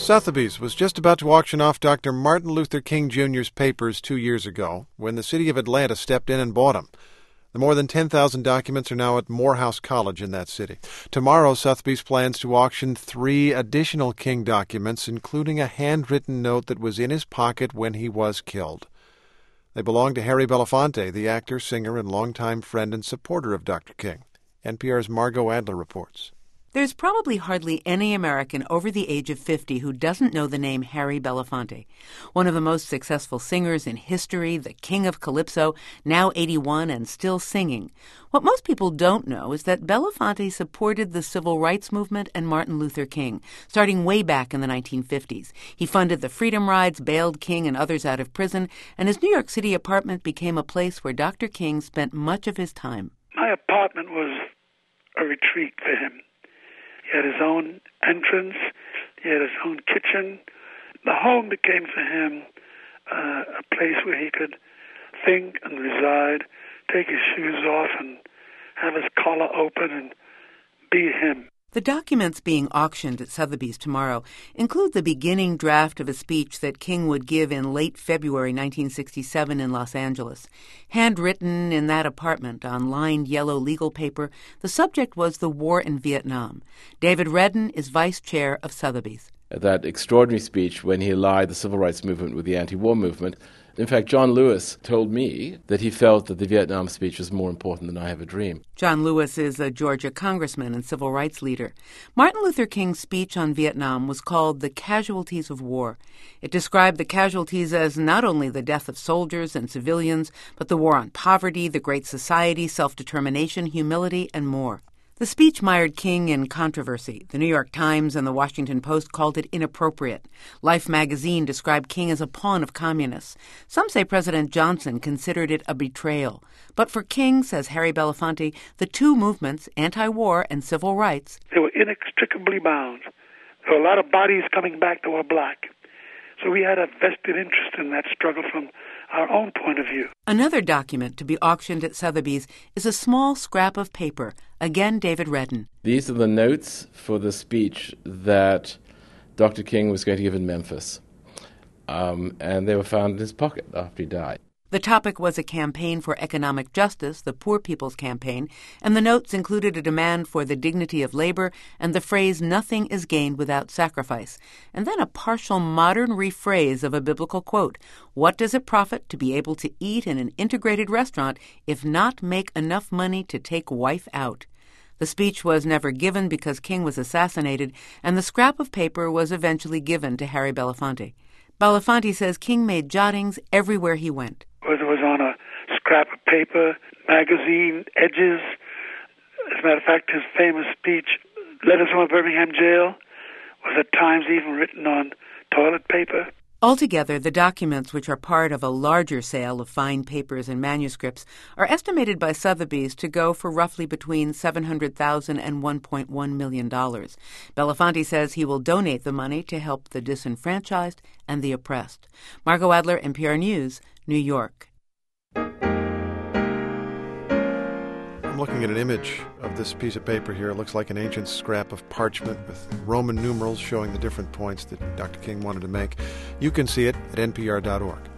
Sotheby's was just about to auction off Dr. Martin Luther King Jr.'s papers 2 years ago when the city of Atlanta stepped in and bought them. The more than 10,000 documents are now at Morehouse College in that city. Tomorrow, Sotheby's plans to auction 3 additional King documents, including a handwritten note that was in his pocket when he was killed. They belong to Harry Belafonte, the actor, singer, and longtime friend and supporter of Dr. King. NPR's Margot Adler reports. There's probably hardly any American over the age of 50 who doesn't know the name Harry Belafonte. One of the most successful singers in history, the king of Calypso, now 81 and still singing. What most people don't know is that Belafonte supported the civil rights movement and Martin Luther King, starting way back in the 1950s. He funded the Freedom Rides, bailed King and others out of prison, and his New York City apartment became a place where Dr. King spent much of his time. My apartment was a retreat for him. He had his own entrance. He had his own kitchen. The home became for him a place where he could think and reside, take his shoes off and have his collar open and be him. The documents being auctioned at Sotheby's tomorrow include the beginning draft of a speech that King would give in late February 1967 in Los Angeles. Handwritten in that apartment on lined yellow legal paper, the subject was the war in Vietnam. David Redden is vice chair of Sotheby's. That extraordinary speech when he allied the civil rights movement with the anti-war movement. In fact, John Lewis told me that he felt that the Vietnam speech was more important than I Have a Dream. John Lewis is a Georgia congressman and civil rights leader. Martin Luther King's speech on Vietnam was called The Casualties of War. It described the casualties as not only the death of soldiers and civilians, but the war on poverty, the Great Society, self-determination, humility, and more. The speech mired King in controversy. The New York Times and the Washington Post called it inappropriate. Life magazine described King as a pawn of communists. Some say President Johnson considered it a betrayal. But for King, says Harry Belafonte, the two movements, anti-war and civil rights, they were inextricably bound. There were a lot of bodies coming back that were black. So we had a vested interest in that struggle from our own point of view. Another document to be auctioned at Sotheby's is a small scrap of paper. Again, David Redden. These are the notes for the speech that Dr. King was going to give in Memphis. And they were found in his pocket after he died. The topic was a campaign for economic justice, the Poor People's Campaign, and the notes included a demand for the dignity of labor and the phrase, "Nothing is gained without sacrifice," and then a partial modern rephrase of a biblical quote, "What does it profit to be able to eat in an integrated restaurant if not make enough money to take wife out?" The speech was never given because King was assassinated, and the scrap of paper was eventually given to Harry Belafonte. Belafonte says King made jottings everywhere he went. Whether it was on a scrap of paper, magazine, edges. As a matter of fact, his famous speech, Letters from a Birmingham Jail, was at times even written on toilet paper. Altogether, the documents, which are part of a larger sale of fine papers and manuscripts, are estimated by Sotheby's to go for roughly between $700,000 and $1.1 million. Belafonte says he will donate the money to help the disenfranchised and the oppressed. Margot Adler, NPR News, New York. I'm looking at an image of this piece of paper here. It looks like an ancient scrap of parchment with Roman numerals showing the different points that Dr. King wanted to make. You can see it at npr.org.